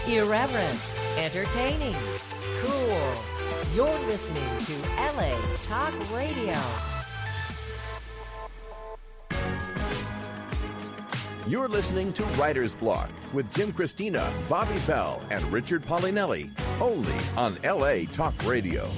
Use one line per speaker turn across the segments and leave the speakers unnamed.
Irreverent, entertaining, cool. You're listening to LA Talk Radio.
You're listening to Writer's Block with Jim Christina, Bobby Bell, and Richard Paulinelli, only on LA Talk Radio.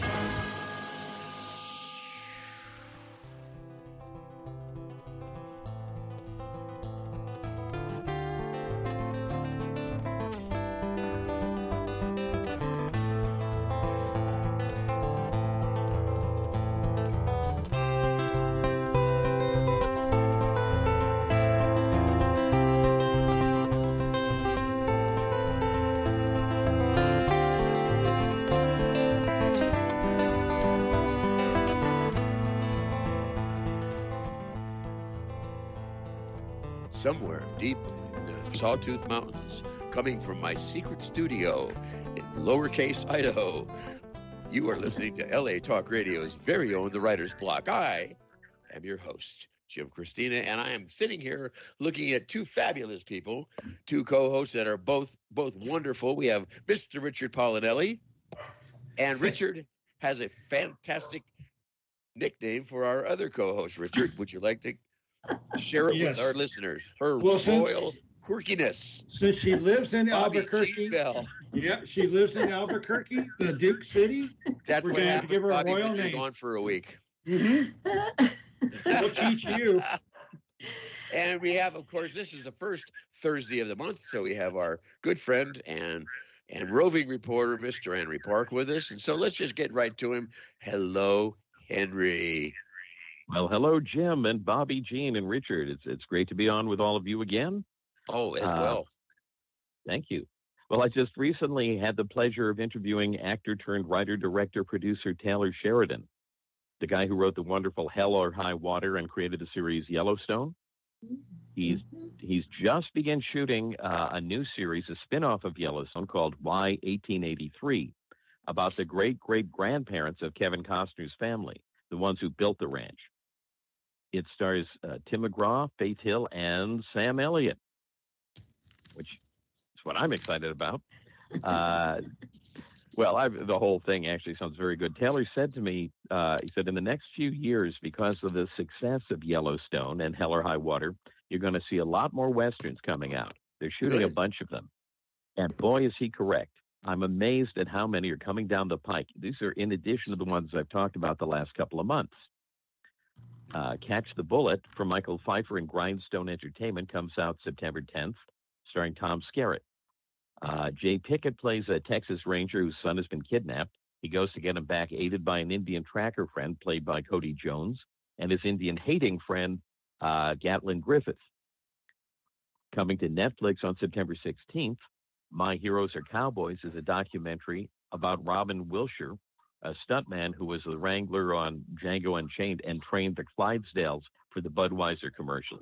Somewhere deep in the Sawtooth Mountains, coming from my secret studio in lowercase Idaho, you are listening to LA Talk Radio's very own The Writer's Block. I am your host, Jim Christina, and I am sitting here looking at two fabulous people, two co-hosts that are both wonderful. We have Mr. Richard Paulinelli, and Richard has a fantastic nickname for our other co-host. Richard, would you like to share it with our listeners? Her royal quirkiness.
Since she lives in
Bobby
Albuquerque.
Bell.
Yeah, she lives in Albuquerque, the Duke City.
That's
We're
what
going to have to
happened.
give her a
Bobby
royal
was
name.
gone for a week.
We'll teach you.
And we have, of course, this is the first Thursday of the month, so we have our good friend and roving reporter, Mr. Henry Park, with us. And so let's just get right to him. Hello, Henry.
Well, hello, Jim and Bobby, Jean, and Richard. It's great to be on with all of you again.
Oh, as well.
Thank you. Well, I just recently had the pleasure of interviewing actor turned writer, director, producer Taylor Sheridan, the guy who wrote the wonderful Hell or High Water and created the series Yellowstone. He's just begun shooting a new series, a spin-off of Yellowstone called Why 1883, about the great-great-grandparents of Kevin Costner's family, the ones who built the ranch. It stars Tim McGraw, Faith Hill, and Sam Elliott, which is what I'm excited about. The whole thing actually sounds very good. Taylor said to me, he said, in the next few years, because of the success of Yellowstone and Hell or High Water, you're going to see a lot more Westerns coming out. They're shooting a bunch of them. And boy, is he correct. I'm amazed at how many are coming down the pike. These are in addition to the ones I've talked about the last couple of months. Catch the Bullet from Michael Pfeiffer and Grindstone Entertainment comes out September 10th, starring Tom Skerritt. Jay Pickett plays a Texas Ranger whose son has been kidnapped. He goes to get him back, aided by an Indian tracker friend played by Cody Jones and his Indian-hating friend, Gatlin Griffith. Coming to Netflix on September 16th, My Heroes Are Cowboys is a documentary about Robin Wilshire, a stuntman who was the wrangler on Django Unchained and trained the Clydesdales for the Budweiser commercials.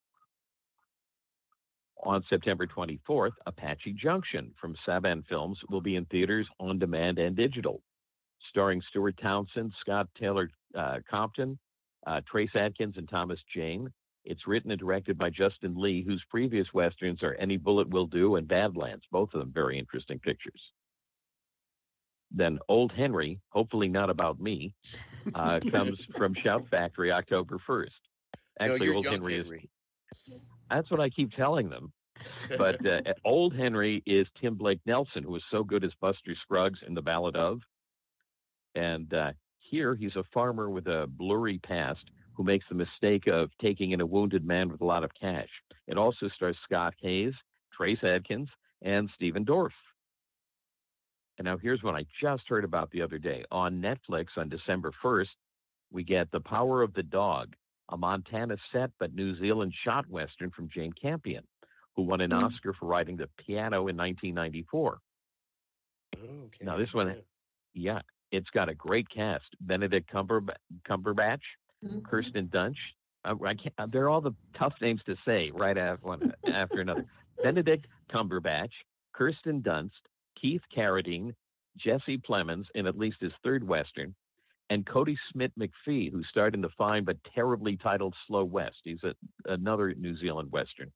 On September 24th, Apache Junction from Saban Films will be in theaters, on demand, and digital. Starring Stuart Townsend, Scott Taylor Compton, Trace Adkins, and Thomas Jane. It's written and directed by Justin Lee, whose previous Westerns are Any Bullet Will Do and Badlands, both of them very interesting pictures. Then Old Henry, hopefully not about me, comes from Shout Factory October 1st. Actually,
no,
Old
Henry.
is... That's what I keep telling them. But Old Henry is Tim Blake Nelson, who was so good as Buster Scruggs in The Ballad of. And here he's a farmer with a blurry past who makes the mistake of taking in a wounded man with a lot of cash. It also stars Scott Hayes, Trace Adkins, and Stephen Dorff. And now here's what I just heard about the other day. On Netflix on December 1st, we get The Power of the Dog, a Montana set but New Zealand shot Western from Jane Campion, who won an Oscar for writing the piano in 1994.
Okay.
Now this one, it's got a great cast. Benedict Cumberbatch, Kirsten Dunst. They're all the tough names to say right after one after another. Benedict Cumberbatch, Kirsten Dunst, Keith Carradine, Jesse Plemons in at least his third Western, and Cody Smith McPhee, who starred in the fine but terribly titled Slow West. He's another New Zealand Western.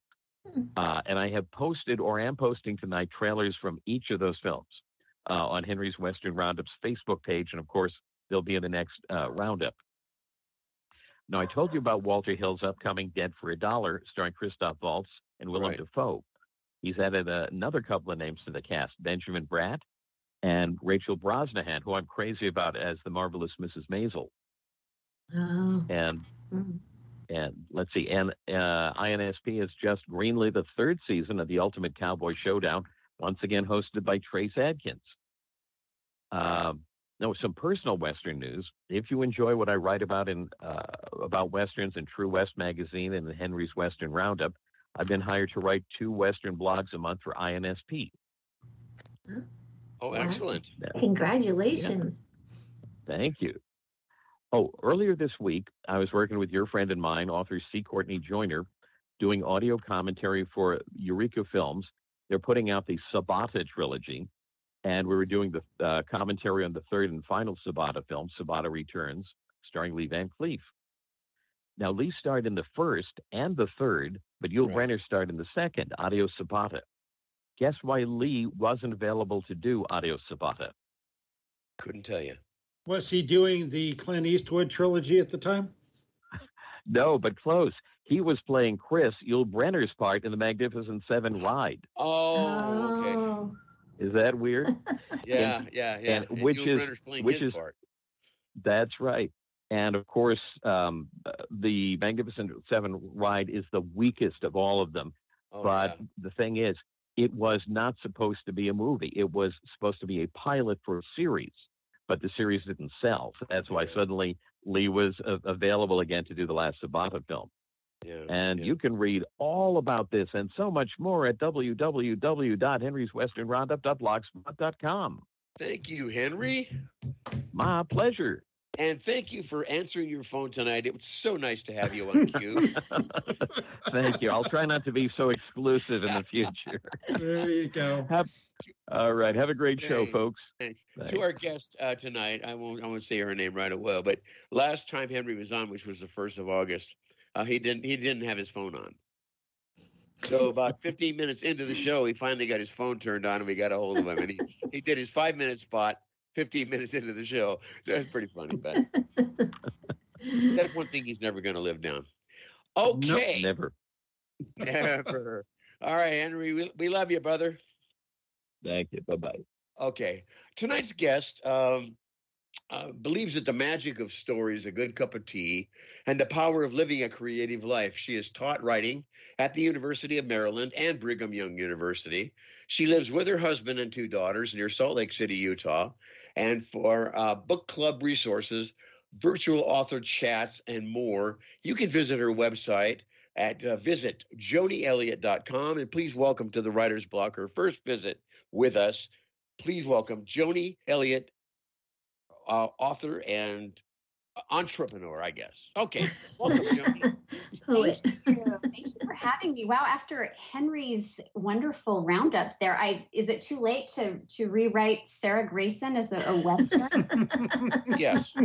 And I have posted or am posting tonight trailers from each of those films on Henry's Western Roundup's Facebook page. And of course, they'll be in the next Roundup. Now, I told you about Walter Hill's upcoming Dead for a Dollar, starring Christoph Waltz and Willem Dafoe. He's added another couple of names to the cast, Benjamin Bratt and Rachel Brosnahan, who I'm crazy about as the marvelous Mrs. Maisel.
Oh.
And let's see, and INSP has just greenlit the third season of the Ultimate Cowboy Showdown, once again hosted by Trace Adkins. Now, some personal Western news. If you enjoy what I write about about Westerns in True West magazine and the Henry's Western Roundup, I've been hired to write 2 Western blogs a month for INSP.
Oh, excellent.
Congratulations.
Yeah. Thank you. Oh, earlier this week, I was working with your friend and mine, author C. Courtney Joyner, doing audio commentary for Eureka Films. They're putting out the Sabata trilogy, and we were doing the commentary on the third and final Sabata film, Sabata Returns, starring Lee Van Cleef. Now, Lee starred in the first and the third, but Yul Brynner starred in the second, Audio Sabata. Guess why Lee wasn't available to do Audio Sabata?
Couldn't tell you.
Was he doing the Clint Eastwood trilogy at the time?
No, but close. He was playing Chris, Yul Brynner's part in the Magnificent Seven ride.
Oh, okay.
Is that weird?
Yeah.
And
Yul Brynner's playing his part.
That's right. And of course, the Magnificent Seven ride is the weakest of all of them. But the thing is, it was not supposed to be a movie. It was supposed to be a pilot for a series, but the series didn't sell. So that's why suddenly Lee was available again to do the last Sabata film. You can read all about this and so much more at www.henryswesternroundup.blogspot.com.
Thank you, Henry.
My pleasure.
And thank you for answering your phone tonight. It was so nice to have you on cue.
Thank you. I'll try not to be so exclusive in the future.
There you go.
All right. Have a great show, folks.
Thanks. To our guest tonight, I won't say her name right away, but last time Henry was on, which was the 1st of August, he didn't have his phone on. So about 15 minutes into the show, he finally got his phone turned on, and we got a hold of him. And he did his 5-minute spot 15 minutes into the show. That's pretty funny, but that's one thing he's never going to live down. Okay.
Nope,
Never. All right, Henry, we love you, brother.
Thank you. Bye-bye.
Okay. Tonight's guest believes that the magic of stories, a good cup of tea, and the power of living a creative life. She has taught writing at the University of Maryland and Brigham Young University. She lives with her husband and 2 daughters near Salt Lake City, Utah. And for book club resources, virtual author chats, and more, you can visit her website at visit jonielliott.com. And please welcome to the Writer's Block, her first visit with us. Please welcome Joni Elliott, author and entrepreneur, I guess. Okay. Welcome, Joni.
Thank you for having me. Wow, after Henry's wonderful roundup there, is it too late to rewrite Sarah Grayson as a Western?
Yes.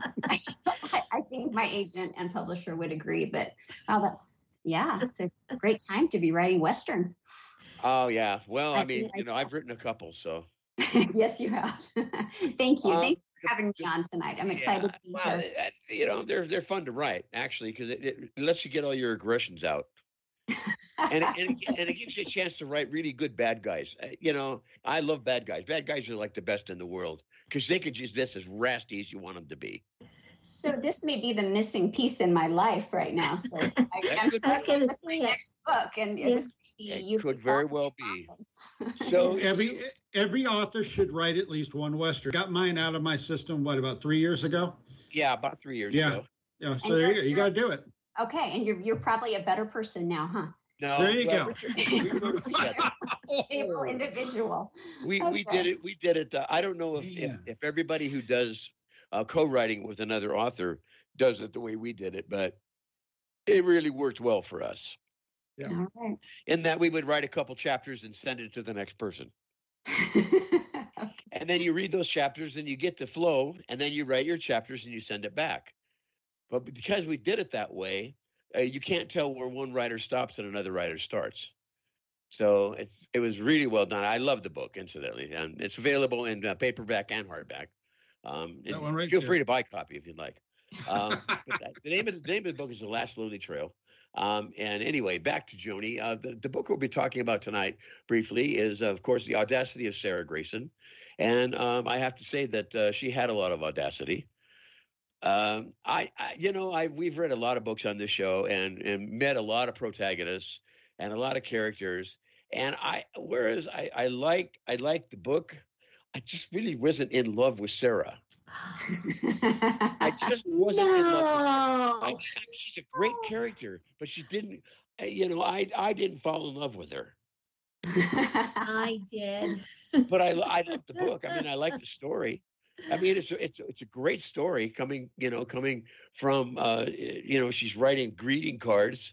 I think my agent and publisher would agree, but wow, it's a great time to be writing Western.
Oh, yeah. Well, I mean, I've written a couple, so.
Yes, you have. Thank you. Thanks for having me on tonight. I'm excited to be here.
They're fun to write, actually, because it lets you get all your aggressions out. and it gives you a chance to write really good bad guys. I love bad guys. Bad guys are like the best in the world because they could just be as rasty as you want them to be.
So this may be the missing piece in my life right now. So I'm stuck in my next book, and
it could very well be.
So every author should write at least one Western. Got mine out of my system, about 3 years ago?
Yeah, about 3 years ago.
Yeah, so there you go. You got to do it.
Okay, and you're probably a better person now, huh?
No,
there you go.
Richard, we wrote it together.
Stable individual.
We did it. We did it. I don't know if everybody who does co-writing with another author does it the way we did it, but it really worked well for us.
Yeah.
All right.
In that we would write a couple chapters and send it to the next person. And then you read those chapters and you get the flow, and then you write your chapters and you send it back. But because we did it that way, you can't tell where one writer stops and another writer starts. So it was really well done. I love the book, incidentally, and it's available in paperback and hardback.
That one right
feel
there.
free to buy a copy if you'd like. But the name of the book is The Last Lonely Trail. And anyway, back to Joni. The book we'll be talking about tonight briefly is, of course, The Audacity of Sarah Grayson. And I have to say that she had a lot of audacity. We've read a lot of books on this show and met a lot of protagonists and a lot of characters. And I like the book, I just really wasn't in love with Sarah. I just wasn't in love with her. She's a great character, but she didn't, I didn't fall in love with her.
I did.
But I loved the book. I mean, I like the story. I mean, it's a great story coming from, she's writing greeting cards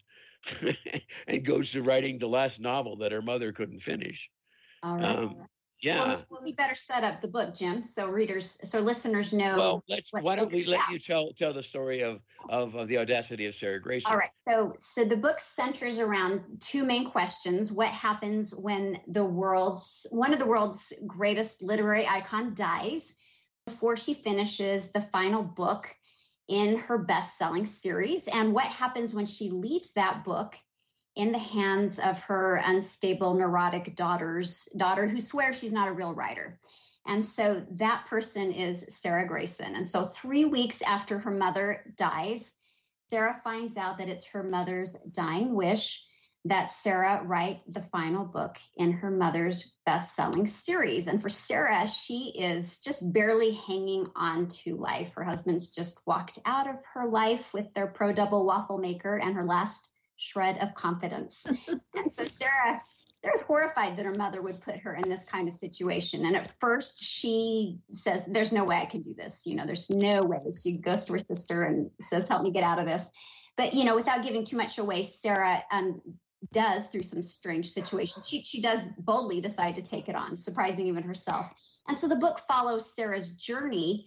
and goes to writing the last novel that her mother couldn't finish.
All right.
Yeah.
Well, we better set up the book, Jim, so listeners know.
Well, why don't we let you tell the story of The Audacity of Sarah Grayson?
All right. So the book centers around two main questions. What happens when one of the world's greatest literary icon dies before she finishes the final book in her best-selling series? And what happens when she leaves that book in the hands of her unstable, neurotic daughter who swears she's not a real writer? And so that person is Sarah Grayson. And so 3 weeks after her mother dies, Sarah finds out that it's her mother's dying wish that Sarah write the final book in her mother's best-selling series. And for Sarah, she is just barely hanging on to life. Her husband's just walked out of her life with their Pro Double waffle maker and her last shred of confidence. And so Sarah's horrified that her mother would put her in this kind of situation. And at first she says, there's no way I can do this. There's no way. She goes to her sister and says, help me get out of this. But, without giving too much away, Sarah does, through some strange situations, she does boldly decide to take it on, surprising even herself. And so the book follows Sarah's journey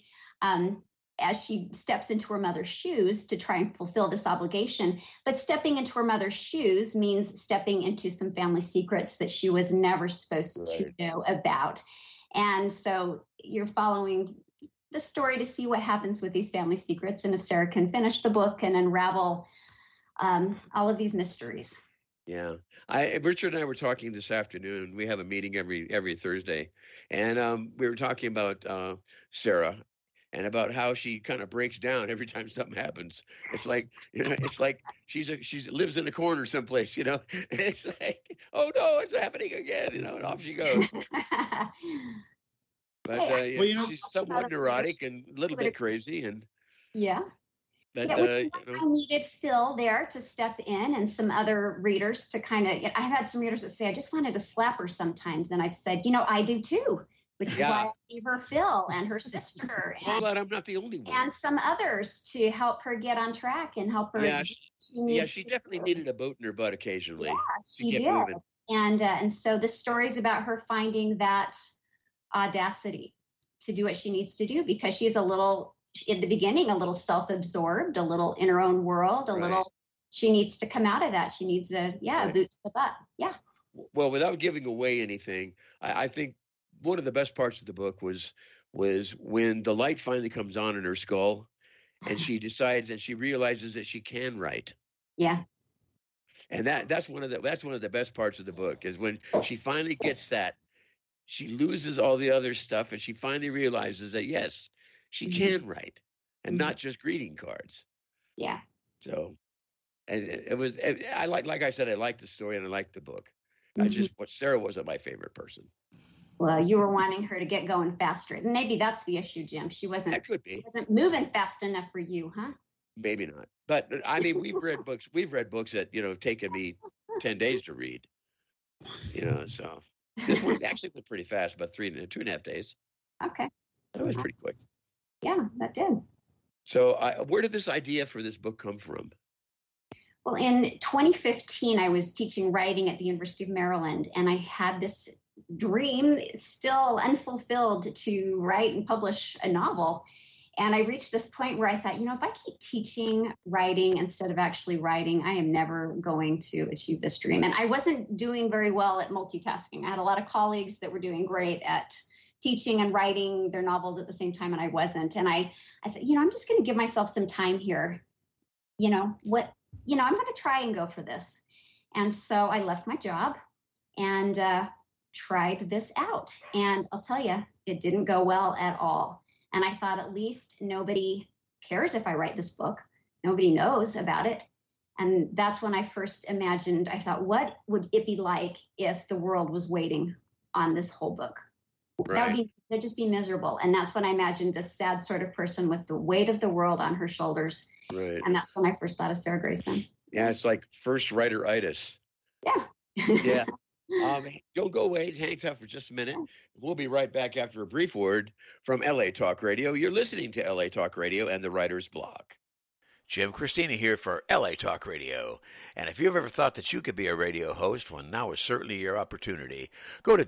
as she steps into her mother's shoes to try and fulfill this obligation. But stepping into her mother's shoes means stepping into some family secrets that she was never supposed to know about. And so you're following the story to see what happens with these family secrets and if Sarah can finish the book and unravel all of these mysteries.
Yeah. Richard and I were talking this afternoon. We have a meeting every Thursday. And we were talking about Sarah and about how she kind of breaks down every time something happens. It's like, she lives in a corner someplace, It's like, oh no, it's happening again, and off she goes. But she's somewhat neurotic and a little bit crazy, and
yeah.
But,
I needed Phil there to step in and some other readers to kind of, I've had some readers that say, I just wanted to slap her sometimes. And I've said, I do too, which is why I gave her Phil and her sister.
I'm glad I'm not the only one.
And some others to help her get on track and help her.
Yeah, she definitely needed a boot in her butt occasionally.
Yeah, she
to get
did.
moving.
And so the story's about her finding that audacity to do what she needs to do, because she's in the beginning, a little self-absorbed, a little in her own world, she needs to come out of that. She needs a boot to the butt. Yeah.
Well, without giving away anything, I think one of the best parts of the book was when the light finally comes on in her skull and she decides and she realizes that she can write.
Yeah.
And that's one of the best parts of the book, is when she finally gets that. She loses all the other stuff and she finally realizes that, yes, she can write, and not just greeting cards.
Yeah.
So, and it was, like I said, I liked the story and I liked the book. Sarah wasn't my favorite person.
Well, you were wanting her to get going faster. And maybe that's the issue, Jim. She wasn't.
That could be.
Wasn't moving fast enough for you, huh?
Maybe not. But I mean, we've read books that taken me 10 days to read. So this one actually went pretty fast, about 2.5 days.
Okay.
That was pretty quick.
Yeah, that did.
So where did this idea for this book come from?
Well, in 2015, I was teaching writing at the University of Maryland, and I had this dream, still unfulfilled, to write and publish a novel. And I reached this point where I thought, if I keep teaching writing instead of actually writing, I am never going to achieve this dream. And I wasn't doing very well at multitasking. I had a lot of colleagues that were doing great at teaching and writing their novels at the same time, and I wasn't. And I thought, I'm just going to give myself some time here. I'm going to try and go for this. And so I left my job and tried this out. And I'll tell you, it didn't go well at all. And I thought, at least nobody cares if I write this book. Nobody knows about it. And that's when I first imagined, I thought, what would it be like if the world was waiting on this whole book?
Right.
That'd just be miserable. And that's when I imagined this sad sort of person with the weight of the world on her shoulders.
Right.
And that's when I first thought of Sarah Grayson.
Yeah, it's like first writer-itis.
Yeah.
Yeah. Don't go away. Hang tough for just a minute. We'll be right back after a brief word from LA Talk Radio. You're listening to LA Talk Radio and the Writer's Block. Jim Christina here for LA Talk Radio. And if you've ever thought that you could be a radio host, well, now is certainly your opportunity. Go to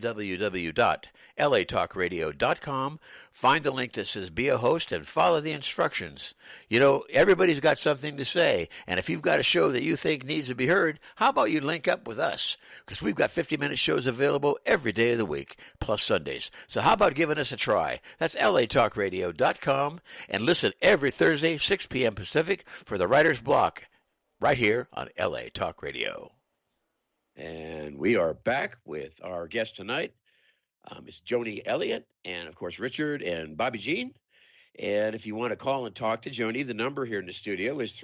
www.latalkradio.com, find the link that says Be a Host, and follow the instructions. Everybody's got something to say, and if you've got a show that you think needs to be heard, how about you link up with us? Because we've got 50-minute shows available every day of the week, plus Sundays. So how about giving us a try? That's latalkradio.com, and listen every Thursday, 6 p.m. Pacific, for the Writer's Block, right here on LA Talk Radio. And we are back with our guest tonight. It's Joni Elliott, and of course Richard and Bobby Jean. And if you want to call and talk to Joni, the number here in the studio is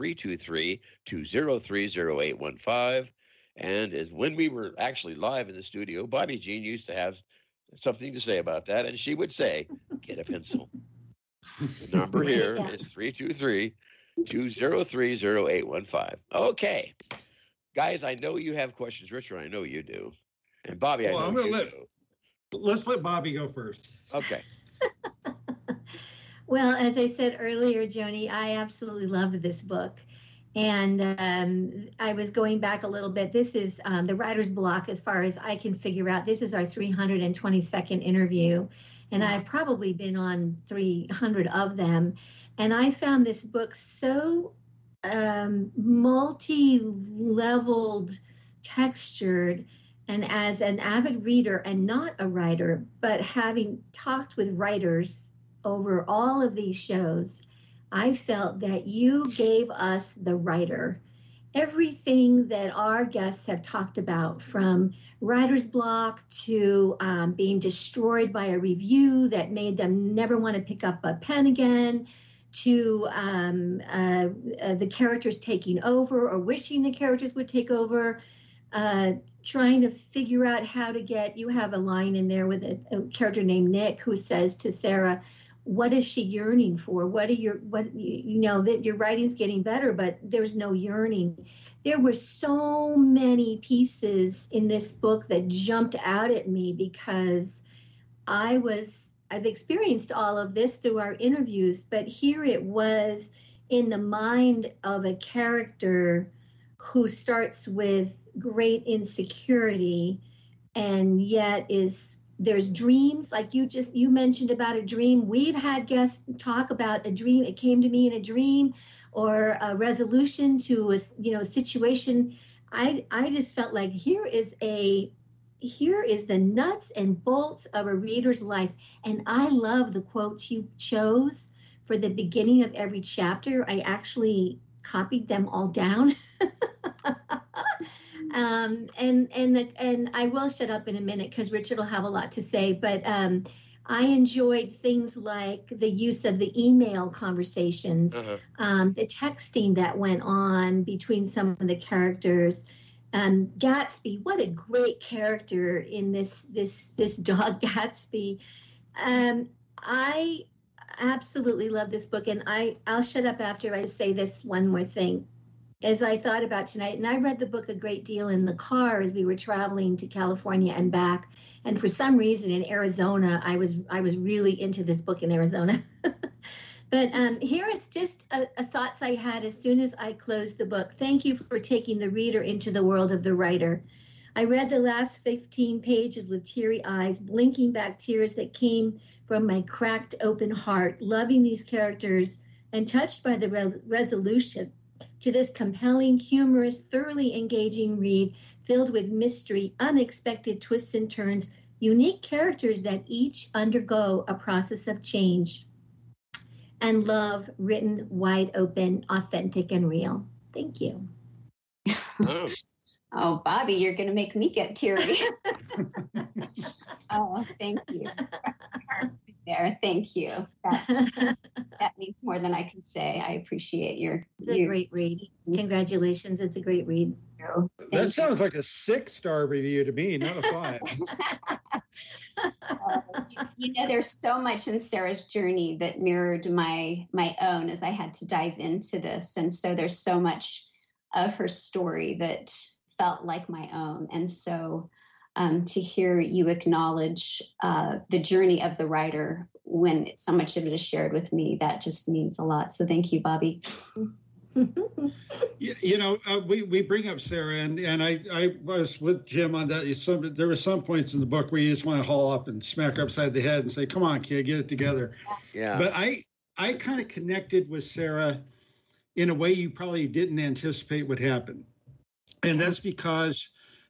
323-203-0815. And as when we were actually live in the studio, Bobby Jean used to have something to say about that, and she would say, "Get a pencil." The number here is 323-203-0815. Okay. Guys, I know you have questions. Richard, I know you do. And Bobby, I know you do.
Let's let Bobby go first.
Okay.
Well, as I said earlier, Joni, I absolutely loved this book. And I was going back a little bit. This is the Writer's Block, as far as I can figure out. This is our 322nd interview. And I've probably been on 300 of them. And I found this book so multi-leveled, textured, and as an avid reader and not a writer, but having talked with writers over all of these shows, I felt that you gave us the writer. Everything that our guests have talked about, from writer's block to being destroyed by a review that made them never want to pick up a pen again, to the characters taking over or wishing the characters would take over, trying to figure out how to get, you have a line in there with a character named Nick who says to Sarah, what is she yearning for? That your writing's getting better, but there's no yearning. There were so many pieces in this book that jumped out at me because I've experienced all of this through our interviews, but here it was in the mind of a character who starts with great insecurity and yet there's dreams, like you mentioned about a dream. We've had guests talk about a dream. It came to me in a dream, or a resolution to a situation. I just felt like here is the nuts and bolts of a reader's life. And I love the quotes you chose for the beginning of every chapter. I actually copied them all down. And I will shut up in a minute because Richard will have a lot to say, but I enjoyed things like the use of the email conversations, the texting that went on between some of the characters. Gatsby, what a great character in this dog Gatsby. I absolutely love this book, and I'll shut up after I say this one more thing. As I thought about tonight, and I read the book a great deal in the car as we were traveling to California and back. And for some reason in Arizona, I was really into this book in Arizona. But here is just a thoughts I had as soon as I closed the book. Thank you for taking the reader into the world of the writer. I read the last 15 pages with teary eyes, blinking back tears that came from my cracked open heart, loving these characters and touched by the resolution to this compelling, humorous, thoroughly engaging read filled with mystery, unexpected twists and turns, unique characters that each undergo a process of change, and love written wide open, authentic, and real. Thank you.
Oh, Bobby, you're going to make me get teary. Oh, thank you. There, thank you. That means more than I can say. I appreciate
It's a great read. Congratulations. It's a great read.
That sounds like a 6-star review to me, not a 5.
You know, there's so much in Sarah's journey that mirrored my own as I had to dive into this. And so there's so much of her story that felt like my own. And so to hear you acknowledge the journey of the writer when so much of it is shared with me, that just means a lot. So thank you, Bobby.
You know, we bring up Sarah, and I was with Jim on that. There were some points in the book where you just want to haul up and smack her upside the head and say, come on, kid, get it together.
Yeah. But
I kind of connected with Sarah in a way you probably didn't anticipate would happen. And that's because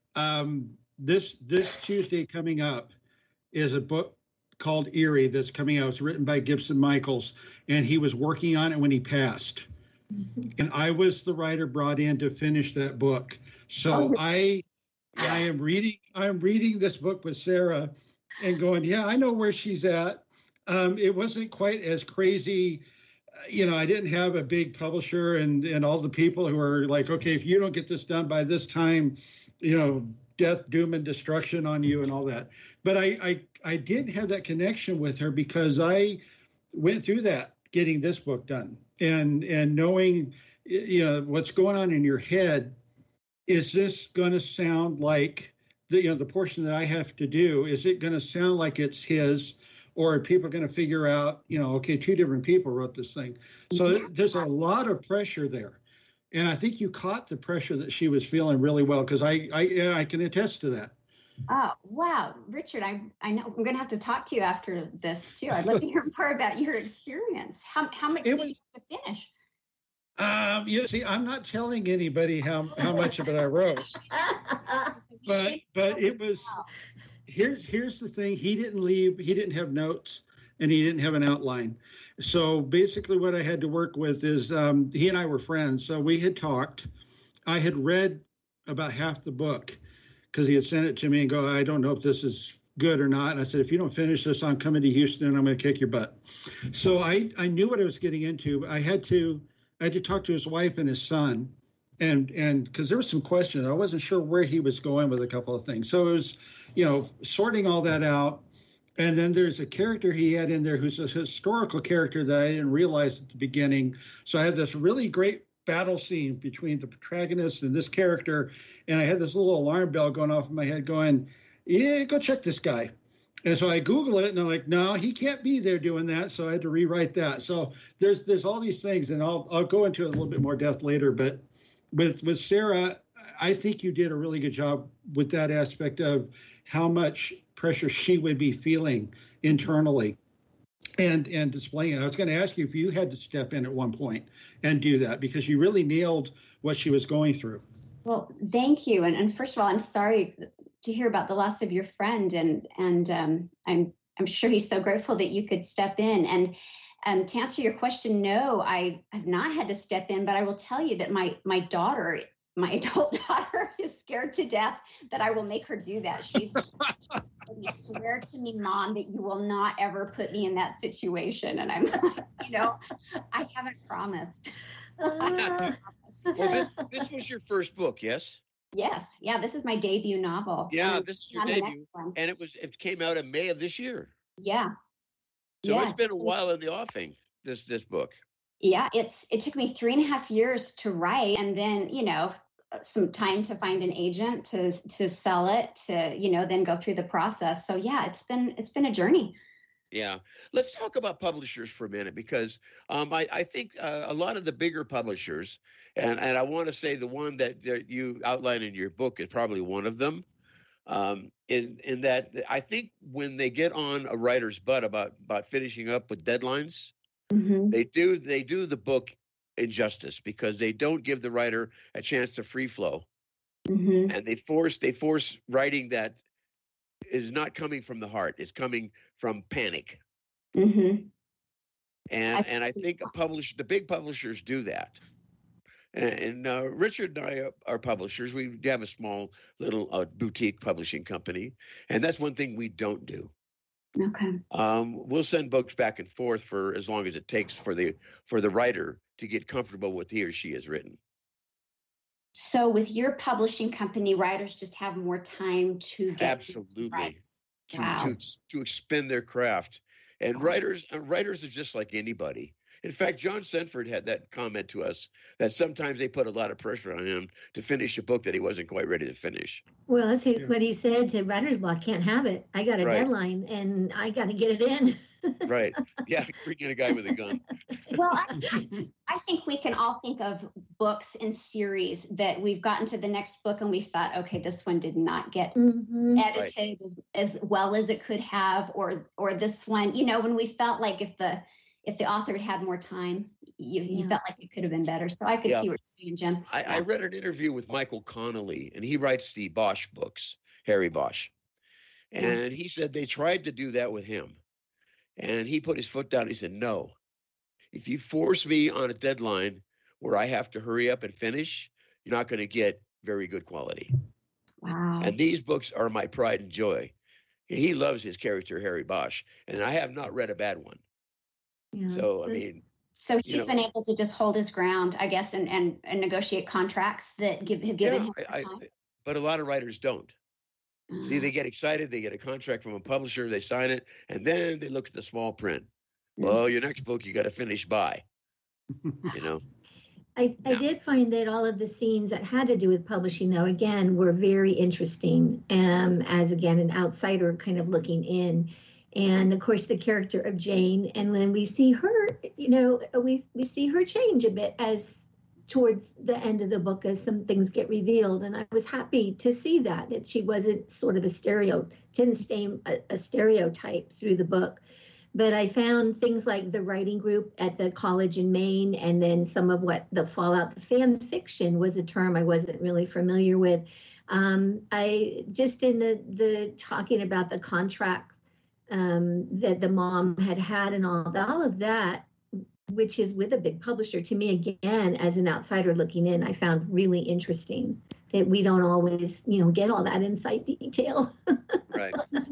this Tuesday coming up is a book called Eerie that's coming out. It's written by Gibson Michaels, and he was working on it when he passed. And I was the writer brought in to finish that book. So I am reading this book with Sarah and going, yeah, I know where she's at. It wasn't quite as crazy. You know, I didn't have a big publisher and all the people who are like, okay, if you don't get this done by this time, you know, death, doom, and destruction on you and all that. But I did have that connection with her because I went through that getting this book done and knowing, you know, what's going on in your head. Is this going to sound like the portion that I have to do? Is it going to sound like it's his? Or are people going to figure out, you know, okay, 2 different people wrote this thing. So there's a lot of pressure there. And I think you caught the pressure that she was feeling really well, because I can attest to that.
Oh, wow. Richard, I know I'm going to have to talk to you after this, too. I'd love to hear more about your experience. How much did you have to finish?
You see, I'm not telling anybody how much of it I wrote. But it was... Here's the thing. He didn't have notes, and he didn't have an outline. So basically what I had to work with is he and I were friends. So we had talked. I had read about half the book because he had sent it to me and go, I don't know if this is good or not. And I said, if you don't finish this, I'm coming to Houston and I'm going to kick your butt. So I knew what I was getting into. I had to talk to his wife and his son. And because there was some questions, I wasn't sure where he was going with a couple of things. So it was, you know, sorting all that out. And then there's a character he had in there who's a historical character that I didn't realize at the beginning. So I had this really great battle scene between the protagonist and this character. And I had this little alarm bell going off in my head going, yeah, go check this guy. And so I Google it and I'm like, no, he can't be there doing that. So I had to rewrite that. So there's all these things, and I'll go into it a little bit more depth later. But with Sarah, I think you did a really good job with that aspect of how much pressure she would be feeling internally and displaying it. I was going to ask you if you had to step in at one point and do that, because you really nailed what she was going through.
Well, thank you. And first of all, I'm sorry to hear about the loss of your friend, and I'm sure he's so grateful that you could step in. And to answer your question, no, I have not had to step in, but I will tell you that my daughter, my adult daughter, is scared to death that I will make her do that. She's you swear to me, Mom, that you will not ever put me in that situation. And I'm like, I haven't promised.
Well, this was your first book, yes?
Yes. Yeah, this is my debut novel.
Yeah, this is your debut. And it came out in May of this year.
Yeah.
So It's been a while in the offing, this book.
Yeah, it took me 3.5 years to write, and then, some time to find an agent to sell it, to, then go through the process. So yeah, it's been a journey.
Yeah. Let's talk about publishers for a minute, because I think a lot of the bigger publishers, and I want to say the one that you outline in your book is probably one of them. in that I think when they get on a writer's butt about finishing up with deadlines, they do the book injustice because they don't give the writer a chance to free flow, and they force writing that is not coming from the heart; it's coming from panic. And I think the big publishers do that. And Richard and I are publishers. We have a small little boutique publishing company, and that's one thing we don't do.
Okay.
We'll send books back and forth for as long as it takes for the writer to get comfortable with he or she has written.
So with your publishing company, writers just have more time to get
absolutely
right.
to expend their craft. And writers are just like anybody. In fact, John Senford had that comment to us that sometimes they put a lot of pressure on him to finish a book that he wasn't quite ready to finish.
Well, that's what he said to writer's block. Can't have it. I got a deadline and I got to get it in.
Right. Yeah, freaking a guy with a gun.
Well, I think we can all think of books and series that we've gotten to the next book and we thought, okay, this one did not get edited as well as it could have, or this one, when we felt like if the author had more time, you felt like it could have been better. So I could see what you're saying, Jim.
I read an interview with Michael Connolly, and he writes the Bosch books, Harry Bosch. And he said they tried to do that with him. And he put his foot down. He said, no, if you force me on a deadline where I have to hurry up and finish, you're not going to get very good quality.
Wow.
And these books are my pride and joy. He loves his character, Harry Bosch, and I have not read a bad one. Yeah. So, I mean.
So he's been able to just hold his ground, I guess, and negotiate contracts that have given him time.
But a lot of writers don't. See, they get excited, they get a contract from a publisher, they sign it, and then they look at the small print. Well, your next book you got to finish by,
I did find that all of the scenes that had to do with publishing, though, again, were very interesting as, again, an outsider kind of looking in. And, of course, the character of Jane. And then we see her, we see her change a bit as towards the end of the book as some things get revealed. And I was happy to see that she wasn't sort of didn't stay a stereotype through the book. But I found things like the writing group at the college in Maine, and then some of what the fallout, the fan fiction was a term I wasn't really familiar with. I just in the talking about the contracts that the mom had and all of that, which is with a big publisher, to me, again, as an outsider looking in, I found really interesting that we don't always, get all that insight detail.
Right.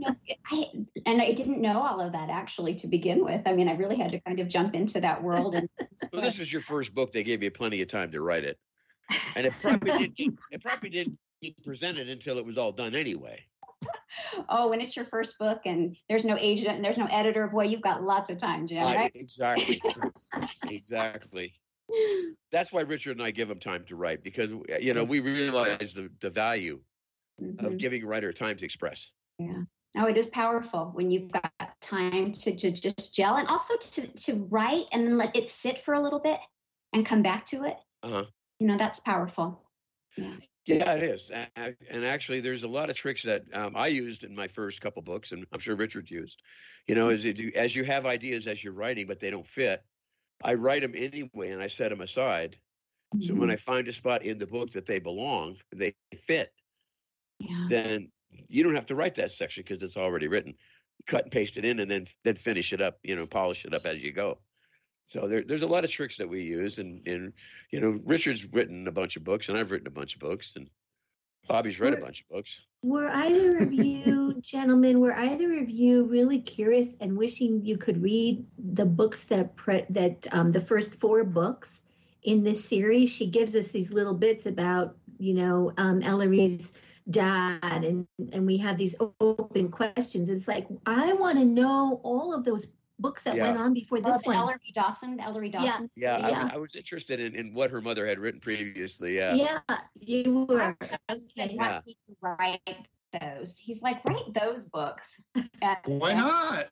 I didn't know all of that actually to begin with. I mean, I really had to kind of jump into that world.
Well, this was your first book. They gave you plenty of time to write it. And it probably didn't get presented until it was all done anyway.
Oh, when it's your first book and there's no agent and there's no editor, boy, you've got lots of time, Jim, right?
Exactly. Exactly. That's why Richard and I give him time to write, because, we realize the value of giving a writer time to express.
Yeah. No, it is powerful when you've got time to just gel, and also to write and then let it sit for a little bit and come back to it. That's powerful. Yeah.
Yeah, it is. And actually, there's a lot of tricks that I used in my first couple books, and I'm sure Richard used. As you have ideas as you're writing, but they don't fit, I write them anyway, and I set them aside. Mm-hmm. So when I find a spot in the book that they belong, they fit, then you don't have to write that section because it's already written. Cut and paste it in, and then finish it up, polish it up as you go. So there's a lot of tricks that we use, and Richard's written a bunch of books, and I've written a bunch of books, and Bobby's read a bunch of books.
Were either of you, gentlemen, really curious and wishing you could read the books that the first 4 books in this series? She gives us these little bits about, Ellery's dad, and we have these open questions. It's like, I want to know all of those books that went on before this one.
Ellery Dawson.
Yeah. I was interested in what her mother had written previously.
Yeah, you were.
Yeah. He could write those. He's like, write those books.
Why not?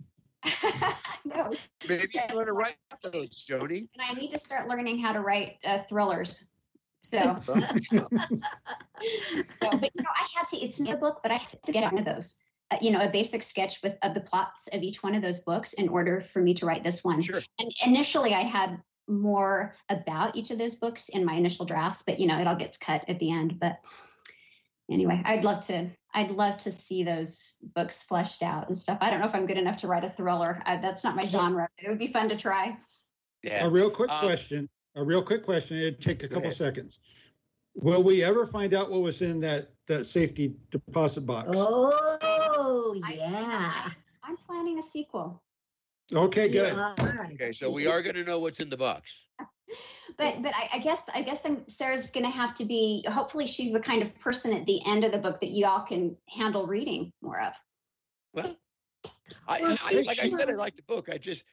No.
Maybe you want to write those, Joni.
And I need to start learning how to write thrillers. So, but I had to. It's not a book, but I had to get one of those. A basic sketch of the plots of each one of those books in order for me to write this one.
Sure.
And initially, I had more about each of those books in my initial drafts, but it all gets cut at the end. But anyway, I'd love to see those books fleshed out and stuff. I don't know if I'm good enough to write a thriller. That's not my genre. It would be fun to try.
Yeah.
A real quick question. It'd take a couple seconds. Will we ever find out what was in that safety deposit box?
Oh, yeah.
I'm planning a sequel.
Okay, good.
Okay, so we are going to know what's in the box.
But I guess Sarah's going to have to be. Hopefully, she's the kind of person at the end of the book that you all can handle reading more of.
Well, I said, I like the book.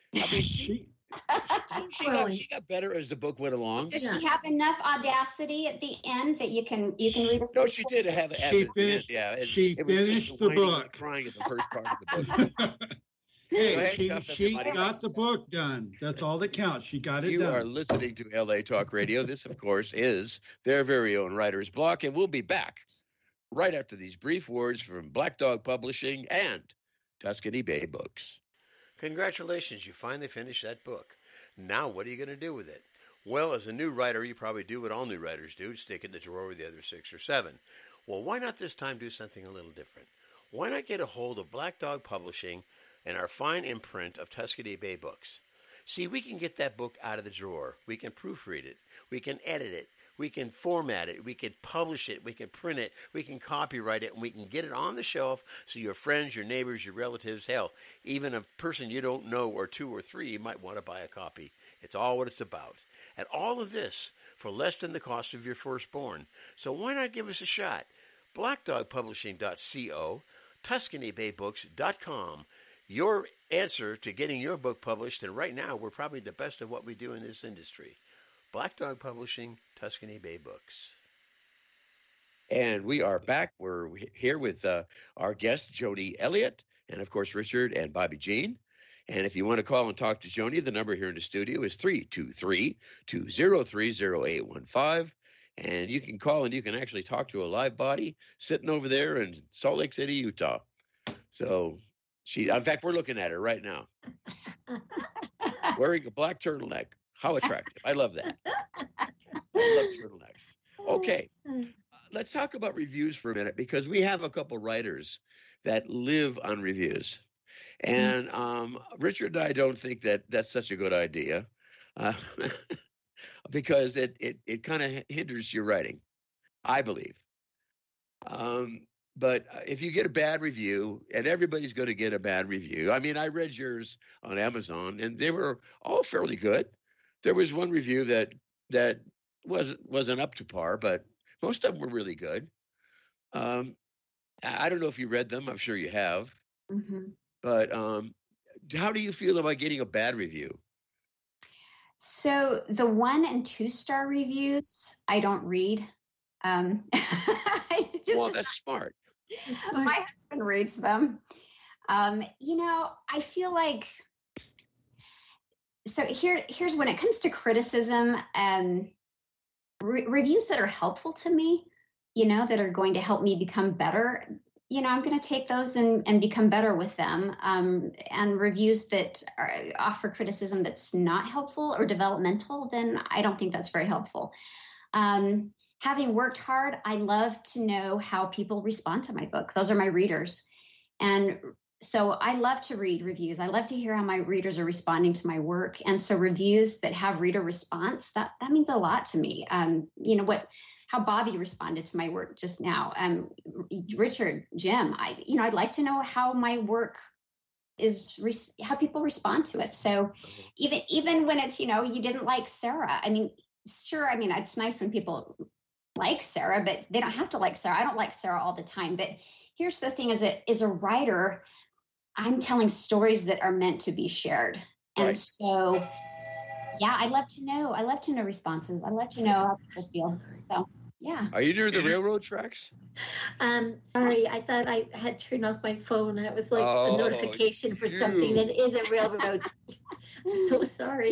She got better as the book went along.
Does she have enough audacity at the end that you can read a?
No, she did have.
She finished. She finished the book.
Crying at the first part of the book.
Hey, she got the book done. That's all that counts. She got it done.
You are listening to LA Talk Radio. This, of course, is their very own Writer's Block, and we'll be back right after these brief words from Black Dog Publishing and Tuscany Bay Books.
Congratulations, you finally finished that book. Now what are you going to do with it? Well, as a new writer, you probably do what all new writers do, stick it in the drawer with the other 6 or 7. Well, why not this time do something a little different? Why not get a hold of Black Dog Publishing and our fine imprint of Tuscany Bay Books? See, we can get that book out of the drawer. We can proofread it. We can edit it. We can format it. We can publish it. We can print it. We can copyright it. And we can get it on the shelf so your friends, your neighbors, your relatives, hell, even a person you don't know or 2 or 3, you might want to buy a copy. It's all what it's about. And all of this for less than the cost of your firstborn. So why not give us a shot? BlackDogPublishing.co, TuscanyBayBooks.com. Your answer to getting your book published, and right now we're probably the best of what we do in this industry. Black Dog Publishing, Tuscany Bay Books.
And we are back. We're here with our guest, Joni Elliott, and of course, Richard and Bobby Jean. And if you want to call and talk to Joni, the number here in the studio is 323-203-0815. And you can call and you can actually talk to a live body sitting over there in Salt Lake City, Utah. So in fact, we're looking at her right now, wearing a black turtleneck. How attractive. I love that. I love turtlenecks. Okay. Let's talk about reviews for a minute, because we have a couple writers that live on reviews. And Richard and I don't think that that's such a good idea, because it kind of hinders your writing, I believe. But if you get a bad review, and everybody's going to get a bad review. I mean, I read yours on Amazon, and they were all fairly good. There was one review that wasn't up to par, but most of them were really good. I don't know if you read them. I'm sure you have.
Mm-hmm.
But how do you feel about getting a bad review?
So the 1 and 2 star reviews, I don't read.
Well, that's smart.
My husband reads them. I feel like, so here's when it comes to criticism, reviews that are helpful to me, that are going to help me become better, I'm going to take those and become better with them. And reviews that offer criticism that's not helpful or developmental, then I don't think that's very helpful. Having worked hard, I love to know how people respond to my book. Those are my readers. And so I love to read reviews. I love to hear how my readers are responding to my work. And so reviews that have reader response, that means a lot to me. How Bobby responded to my work just now. Richard, Jim, I'd like to know how my work is, how people respond to it. So even when it's, you didn't like Sarah, sure. It's nice when people like Sarah, but they don't have to like Sarah. I don't like Sarah all the time. But here's the thing: as a writer, I'm telling stories that are meant to be shared. And right. So, yeah, I love to know responses. I love to know how people feel. So, yeah.
Are you near the railroad tracks?
Sorry, I thought I had turned off my phone. That was like a notification for something that isn't railroad. I'm so sorry.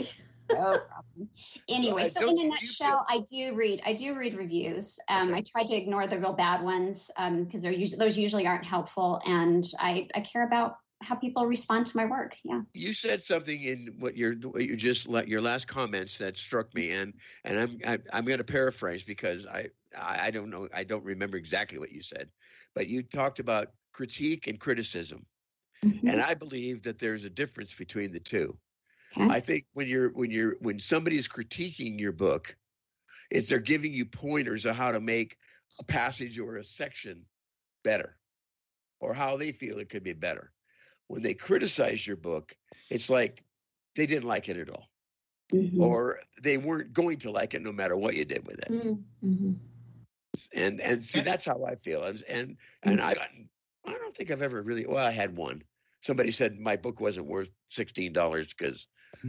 No problem. Anyway, so in a nutshell, I do read reviews. I try to ignore the real bad ones because those usually aren't helpful, and I care about how people respond to my work. Yeah.
You said something in your last comments that struck me, and I'm going to paraphrase because I don't know, I don't remember exactly what you said, but you talked about critique and criticism, and I believe that there's a difference between the two. Okay. I think when somebody's critiquing your book, they're giving you pointers on how to make a passage or a section better, or how they feel it could be better. When they criticize your book, it's like they didn't like it at all, or they weren't going to like it no matter what you did with it. And see, that's how I feel. And I don't think I've ever really. Well, I had one. Somebody said my book wasn't worth $16 because,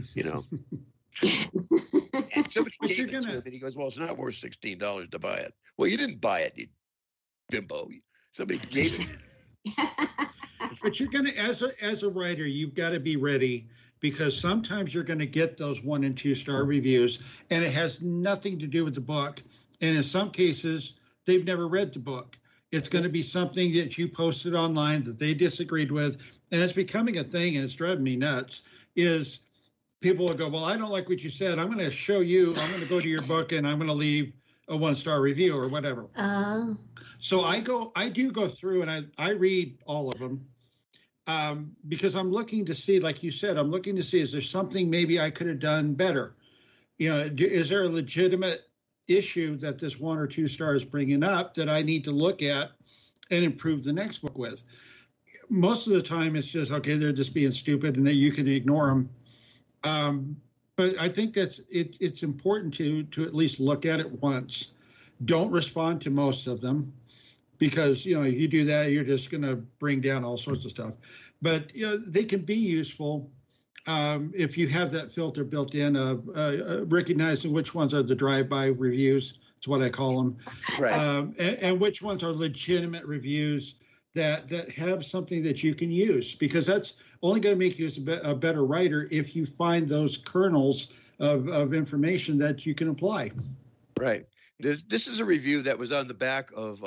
and somebody gave it to him, and he goes, "Well, it's not worth $16 to buy it." Well, you didn't buy it, you bimbo. Somebody gave it to you.
But you're going to, as a writer, you've got to be ready, because sometimes you're going to get those 1- and 2-star reviews, and it has nothing to do with the book. And in some cases, they've never read the book. It's going to be something that you posted online that they disagreed with, and it's becoming a thing, and it's driving me nuts, is people will go, "Well, I don't like what you said. I'm going to show you. I'm going to go to your book, and I'm going to leave a 1-star review," or whatever. So I do go through and I read all of them, because I'm looking to see, like you said, I'm looking to see, is there something maybe I could have done better? Is there a legitimate issue that this 1 or 2 stars bringing up that I need to look at and improve the next book with? Most of the time it's just, okay, they're just being stupid and that you can ignore them. But I think it's important to at least look at it once. Don't respond to most of them, because, if you do that, you're just going to bring down all sorts of stuff. But, they can be useful if you have that filter built in of recognizing which ones are the drive-by reviews. It's what I call them. Right. And which ones are legitimate reviews that have something that you can use, because that's only going to make you a better writer if you find those kernels of information that you can apply. Right.
This is a review that was on the back of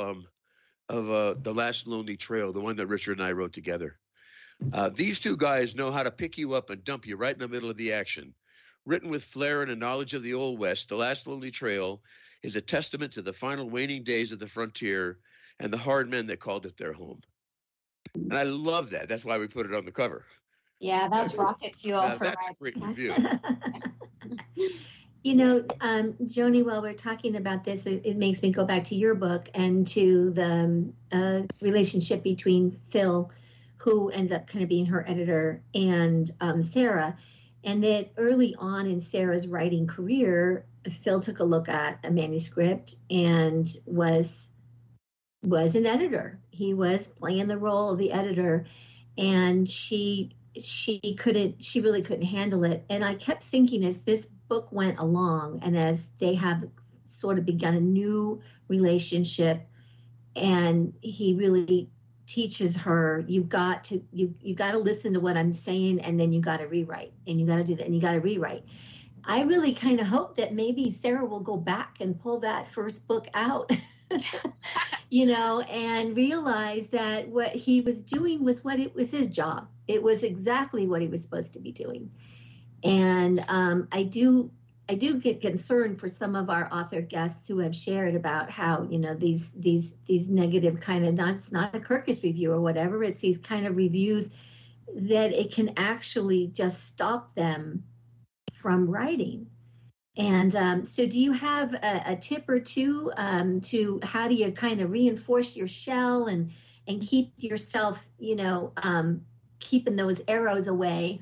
The Last Lonely Trail, the one that Richard and I wrote together. These two guys know how to pick you up and dump you right in the middle of the action. Written with flair and a knowledge of the Old West, The Last Lonely Trail is a testament to the final waning days of the frontier and the hard men that called it their home. And I love that. That's why we put it on the cover.
Yeah, that's rocket fuel.
That's a great review.
Joni, while we're talking about this, it makes me go back to your book and to the relationship between Phil, who ends up kind of being her editor, and Sarah. And that early on in Sarah's writing career, Phil took a look at a manuscript and was an editor. He was playing the role of the editor, and she really couldn't handle it. And I kept thinking, as this book went along and as they have sort of begun a new relationship, and he really teaches her, you got to listen to what I'm saying, and then you got to rewrite, and you got to do that, and you got to rewrite. I really kind of hope that maybe Sarah will go back and pull that first book out, and realize that what he was doing was it was his job. It was exactly what he was supposed to be doing. And I do get concerned for some of our author guests who have shared about how, these negative kind of, it's not a Kirkus review or whatever, it's these kind of reviews that it can actually just stop them from writing. And so do you have a tip or two to how do you kind of reinforce your shell and keep yourself, keeping those arrows away?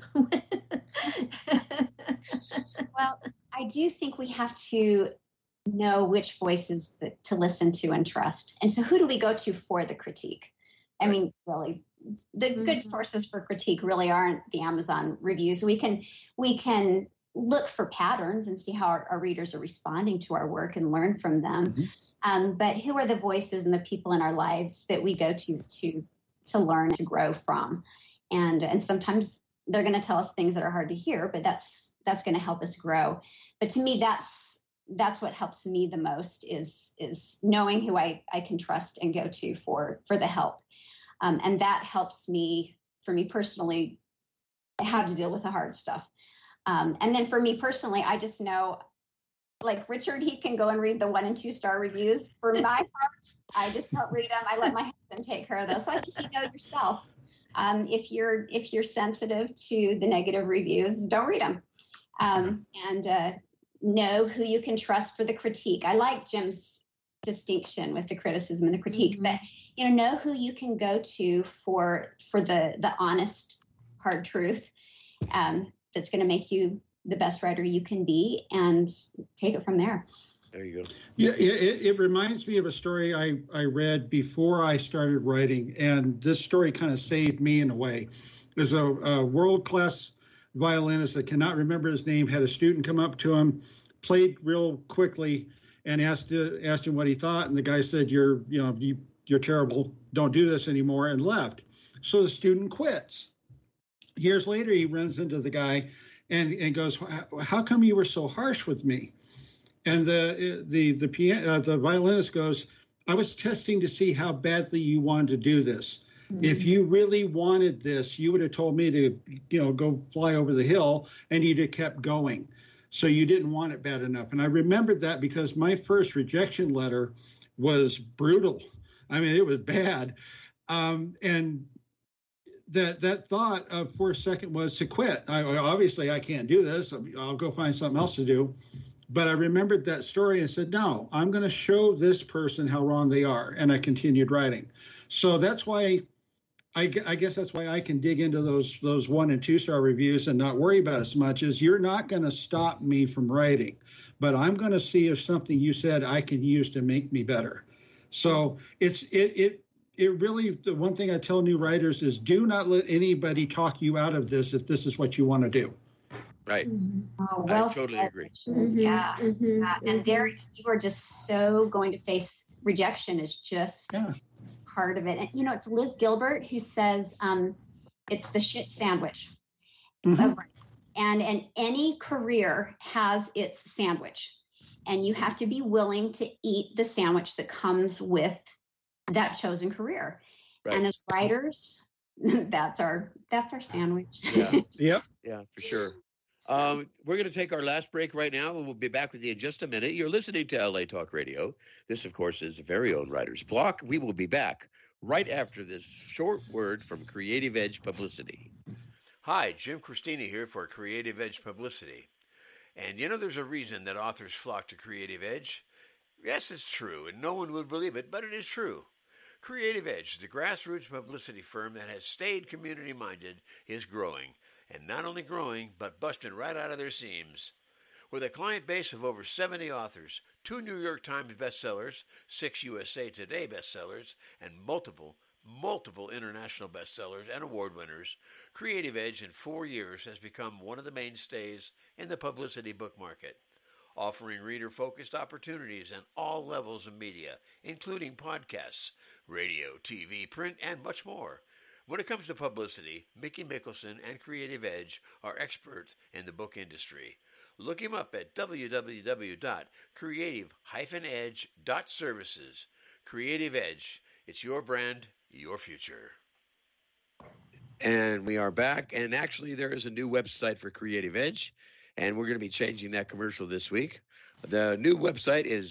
Well, I do think we have to know which voices to listen to and trust. And so who do we go to for the critique? I mean, really, the good sources for critique really aren't the Amazon reviews. We can look for patterns and see how our readers are responding to our work and learn from them. But who are the voices and the people in our lives that we go to learn, to grow from? And sometimes they're going to tell us things that are hard to hear, but that's that's going to help us grow. But to me, that's what helps me the most is knowing who I can trust and go to for the help. And that helps me, for me personally, how to deal with the hard stuff. And then for me personally, I just know, like Richard, he can go and read the 1 and 2 star reviews. For my part, I just don't read them. I let my husband take care of those. So I think you know yourself. If you're sensitive to the negative reviews, don't read them. And know who you can trust for the critique. I like Jim's distinction with the criticism and the critique, but know who you can go to for the honest, hard truth that's going to make you the best writer you can be, and take it from there.
There you go.
Yeah, it reminds me of a story I read before I started writing, and this story kind of saved me in a way. There's a world-class violinist, I cannot remember his name, had a student come up to him, played real quickly, and asked him what he thought, and the guy said, "You're terrible, don't do this anymore," and left. So the student quits. Years later, he runs into the guy and goes, "How come you were so harsh with me?" And the violinist goes, "I was testing to see how badly you wanted to do this. If you really wanted this, you would have told me to, go fly over the hill, and you'd have kept going. So you didn't want it bad enough." And I remembered that because my first rejection letter was brutal. I mean, it was bad. And that thought for a second was to quit. Obviously, I can't do this. I'll go find something else to do. But I remembered that story and said, no, I'm going to show this person how wrong they are. And I continued writing. So that's why I guess that's why I can dig into those 1 and 2 star reviews and not worry about it as much as you're not going to stop me from writing. But I'm going to see if something you said I can use to make me better. So it really, the one thing I tell new writers is do not let anybody talk you out of this if this is what you want to do.
Right.
Oh, well
I totally agree.
Yeah. And there you are just so going to face rejection is just part of it. And, it's Liz Gilbert who says it's the shit sandwich. And any career has its sandwich. And you have to be willing to eat the sandwich that comes with that chosen career. Right. And as writers, that's our sandwich.
Yeah.
Yep.
Yeah, for sure. We're going to take our last break right now, and we'll be back with you in just a minute. You're listening to LA Talk Radio. This, of course, is the very own Writer's Block. We will be back right after this short word from Creative Edge Publicity.
Hi, Jim Christina here for Creative Edge Publicity. And there's a reason that authors flock to Creative Edge. Yes, it's true, and no one would believe it, but it is true. Creative Edge, the grassroots publicity firm that has stayed community-minded, is growing. And not only growing, but busting right out of their seams. With a client base of over 70 authors, 2 New York Times bestsellers, 6 USA Today bestsellers, and multiple international bestsellers and award winners, Creative Edge in 4 years has become one of the mainstays in the publicity book market, offering reader-focused opportunities in all levels of media, including podcasts, radio, TV, print, and much more. When it comes to publicity, Mickey Mickelson and Creative Edge are experts in the book industry. Look him up at www.creative-edge.services. Creative Edge. It's your brand, your future.
And we are back. And actually, there is a new website for Creative Edge, and we're going to be changing that commercial this week. The new website is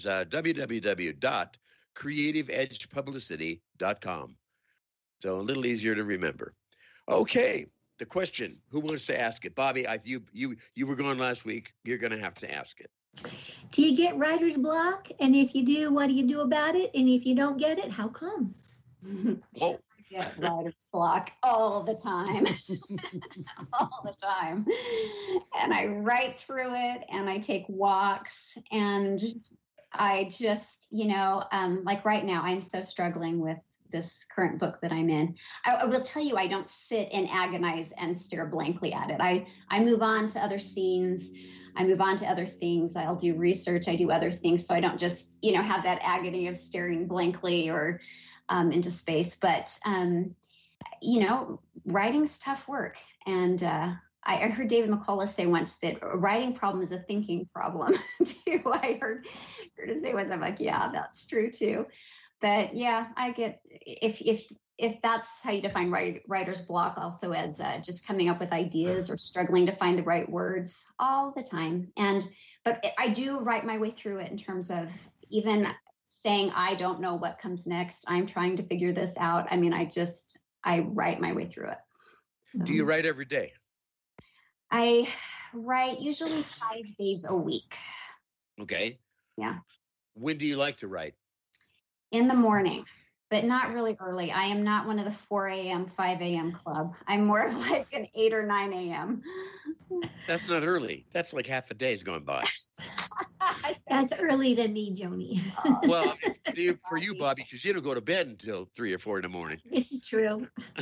www.creativeedgepublicity.com. So a little easier to remember. Okay, the question. Who wants to ask it? Bobby, you were gone last week. You're going to have to ask it.
Do you get writer's block? And if you do, what do you do about it? And if you don't get it, how come?
Oh.
I get writer's block all the time. All the time. And I write through it, and I take walks, and I just, like right now, I'm so struggling with this current book that I'm in. I will tell you, I don't sit and agonize and stare blankly at it. I move on to other scenes. I move on to other things. I'll do research. I do other things. So I don't just, have that agony of staring blankly or into space. But, writing's tough work. And I heard David McCullough say once that a writing problem is a thinking problem too. I heard her say once. I'm like, yeah, that's true too. But yeah, I get if that's how you define writer's block, also as just coming up with ideas or struggling to find the right words all the time. But I do write my way through it in terms of even saying I don't know what comes next. I'm trying to figure this out. I mean, I write my way through it. So.
Do you write every day?
I write usually 5 days a week.
Okay.
Yeah.
When do you like to write?
In the morning, but not really early. I am not one of the 4 a.m., 5 a.m. club. I'm more of like an 8 or 9 a.m.
That's not early. That's like half a day's gone by.
That's early to me, Joni.
Well, for you, Bobby, because you don't go to bed until 3 or 4 in the morning.
This is true.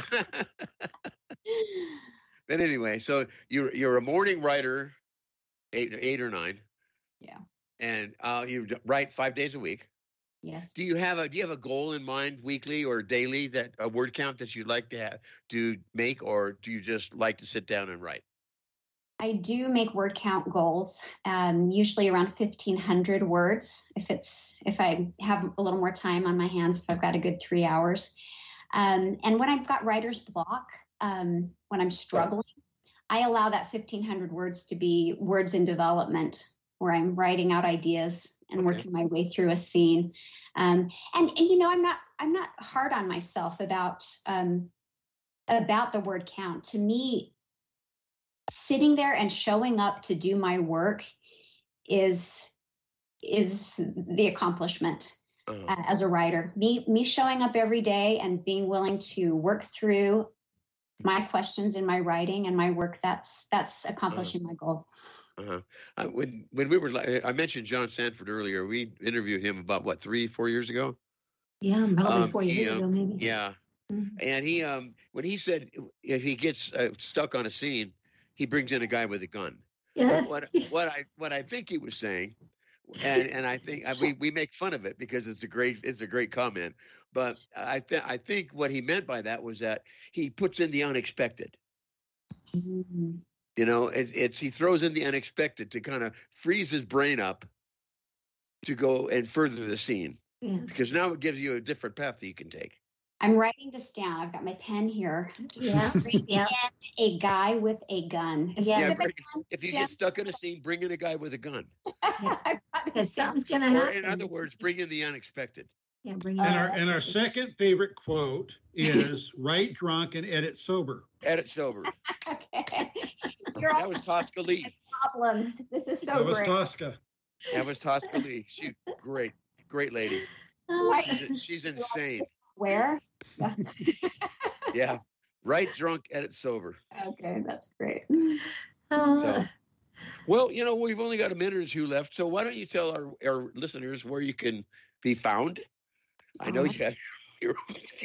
But anyway, so you're a morning writer, 8 or 9.
Yeah.
And you write 5 days a week.
Yes.
Do you have a goal in mind, weekly or daily, that a word count that you'd like to make, or do you just like to sit down and write?
I do make word count goals, usually around 1,500 words. If I have a little more time on my hands, if I've got a good 3 hours, and when I've got writer's block, when I'm struggling, I allow that 1,500 words to be words in development, where I'm writing out ideas and working my way through a scene. And you know, I'm not hard on myself about the word count. To me, sitting there and showing up to do my work is the accomplishment as a writer. Me showing up every day and being willing to work through my questions in my writing and my work, that's accomplishing my goal.
When we were, I mentioned John Sanford earlier. We interviewed him about 3-4 years ago.
Yeah, probably 4 years ago, maybe.
Yeah, and he when he said if he gets stuck on a scene, he brings in a guy with a gun.
Yeah.
What I think he was saying, and I think we make fun of it because it's a great comment. But I think what he meant by that was that he puts in the unexpected.
Mm-hmm.
You know, he throws in the unexpected to kind of freeze his brain up to go and further the scene.
Yeah.
Because now it gives you a different path that you can take.
I'm writing this down. I've got my pen here.
Yeah.
Yeah. A guy with a gun.
Yeah.
If you get stuck in a scene, bring in a guy with a gun.
Yeah. Because something's going to
Or
happen.
in other words, bring in the unexpected.
Yeah, bring
And our second favorite quote is "Write drunk and edit sober."
Edit sober.
Okay.
That was Tosca Lee.
Problems. This is so
That was
great.
Tosca.
That was Tosca Lee. She great lady. She's insane.
Where?
Yeah. Write drunk, edit sober.
Okay, that's great.
So, well, you know, we've only got a minute or two left. So why don't you tell our listeners where you can be found? I know you have your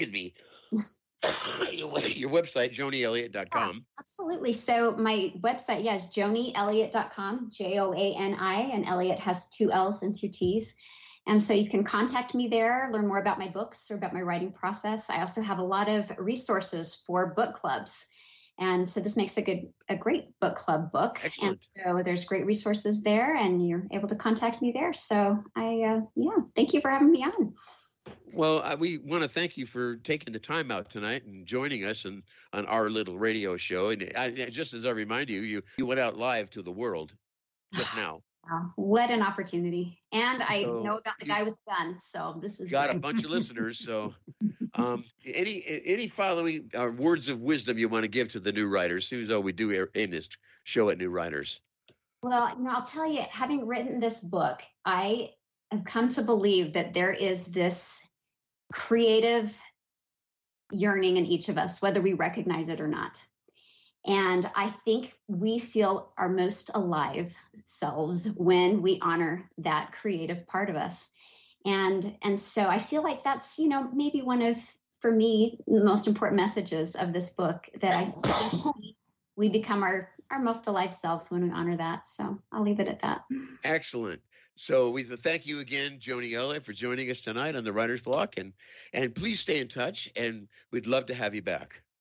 website, JoniElliott.com.
Absolutely. So my website, is JoniElliott.com, JOANI, and Elliott has 2 L's and 2 T's. And so you can contact me there, learn more about my books or about my writing process. I also have a lot of resources for book clubs. And so this makes a great book club book.
Excellent.
And so there's great resources there, and you're able to contact me there. So thank you for having me on.
Well, we want to thank you for taking the time out tonight and joining us on our little radio show. And just as I remind you, you went out live to the world just now.
Wow, what an opportunity. And I know about the guy with the gun. So this is
got
great.
a bunch of listeners. So any following words of wisdom you want to give to the new writers, seems though we do aim this show at new writers.
Well, I'll tell you, having written this book, I have come to believe that there is this creative yearning in each of us, whether we recognize it or not. And I think we feel our most alive selves when we honor that creative part of us. And so I feel like that's, maybe one of, for me, the most important messages of this book, that I think we become our most alive selves when we honor that. So I'll leave it at that.
Excellent. So we thank you again, Joni Elliott, for joining us tonight on the Writer's Block. And please stay in touch, and we'd love to have you back.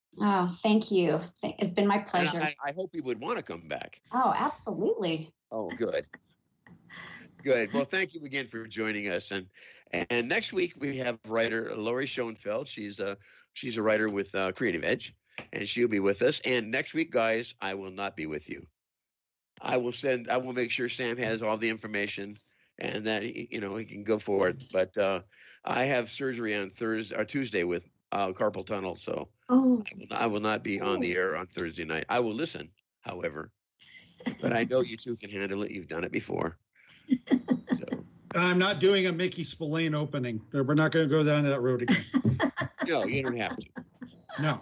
Oh, thank you. It's been my pleasure.
And I hope you would want to come back.
Oh, absolutely.
Oh, good. Good. Well, thank you again for joining us. And next week we have writer Lori Schoenfeld. She's a writer with Creative Edge, and she'll be with us. And next week, guys, I will not be with you. I will make sure Sam has all the information and that he can go forward. But I have surgery on Tuesday with carpal tunnel, so I will not be on the air on Thursday night. I will listen, however, but I know you two can handle it. You've done it before. So
I'm not doing a Mickey Spillane opening. We're not going to go down that road again.
No, you don't have to.
No.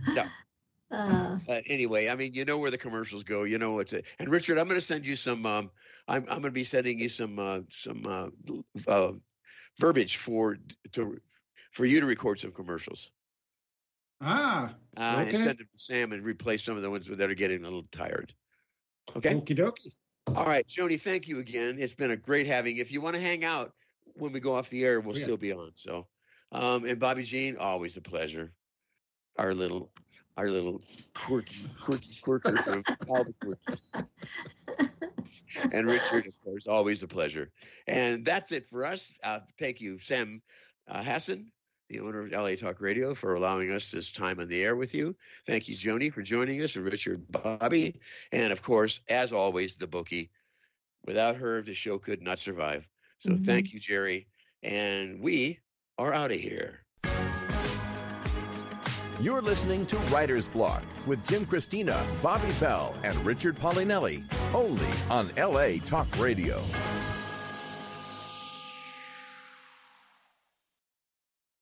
But anyway, I mean, you know where the commercials go. You know what's it. And Richard, I'm going to send you some. I'm going to be sending you some verbiage for you to record some commercials.
Okay.
And send them to Sam and replace some of the ones that are getting a little tired. Okay.
Okie dokie.
All right, Joni, thank you again. It's been a great having. If you want to hang out when we go off the air, we'll still be on. So, and Bobby Jean, always a pleasure. Our little quirky from Albuquerque. And Richard, of course, always a pleasure. And that's it for us. Thank you, Sam Hassan, the owner of LA Talk Radio, for allowing us this time on the air with you. Thank you, Joni, for joining us, and Richard, Bobby, and of course, as always, the bookie. Without her, the show could not survive. So thank you, Jerry, and we are out of here.
You're listening to Writer's Block with Jim Christina, Bobby Bell, and Richard Paulinelli, only on LA Talk Radio.